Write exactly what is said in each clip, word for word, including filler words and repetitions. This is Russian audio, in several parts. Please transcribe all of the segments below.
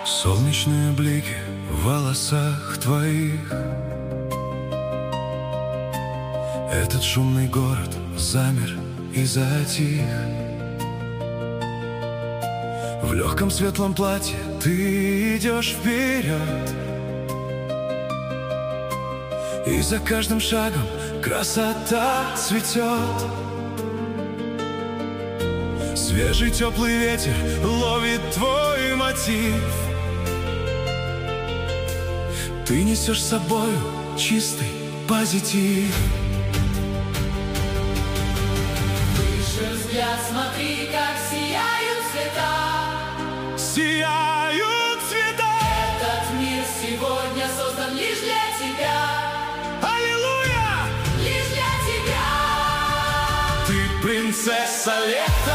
Солнечные блики в волосах твоих. Этот шумный город замер и затих. В легком светлом платье ты идешь вперед, и за каждым шагом красота цветет. Свежий теплый ветер ловит твой мотив. Ты несешь с собою чистый позитив. Выше взгляд, смотри, как сияют цвета. Сияют цвета. Этот мир сегодня создан лишь для тебя. Аллилуйя! Лишь для тебя. Ты принцесса лета.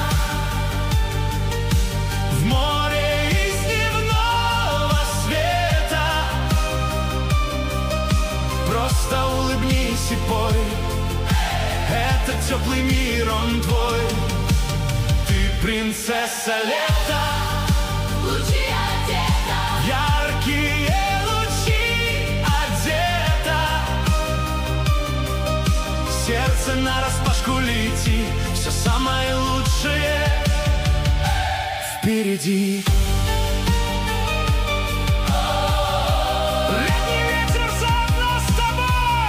В море из дневного света. Просто улыбнись и пой. Это теплый мир, он твой. Ты принцесса лета. Лучи одета. Яркие лучи одета. Сердце нараспашку летит. Все самое лучшее впереди. Летний ветер заодно с тобой.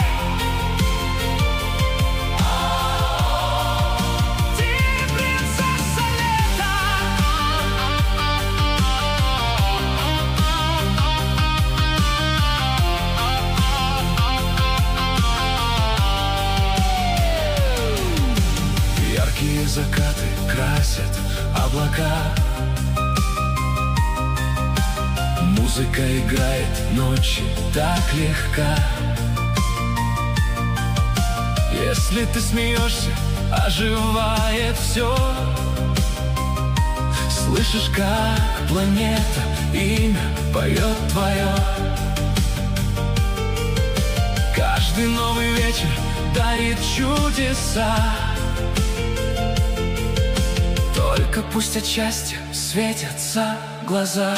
Ты принцесса лета. Яркие закаты красят облака. Музыка играет, ночи так легка. Если ты смеешься, оживает все. Слышишь, как планета имя поет твое. Каждый новый вечер дарит чудеса. Только пусть от счастья светятся глаза.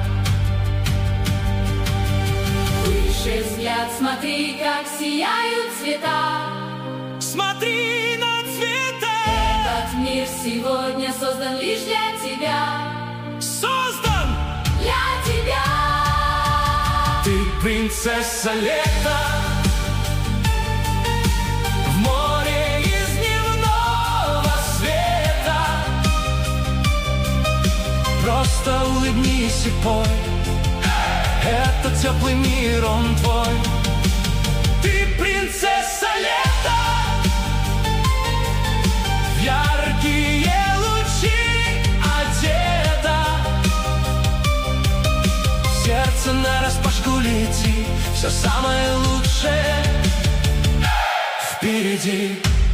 Выше взгляд, смотри, как сияют цвета. Смотри на цвета. Этот мир сегодня создан лишь для тебя. Создан Для тебя. ты принцесса лета. В море из дневного света. Просто улыбнись и пой. Это теплый мир, он твой. Ты принцесса лета. В яркие лучи одета. Сердце нараспашку летит. Все самое лучшее впереди.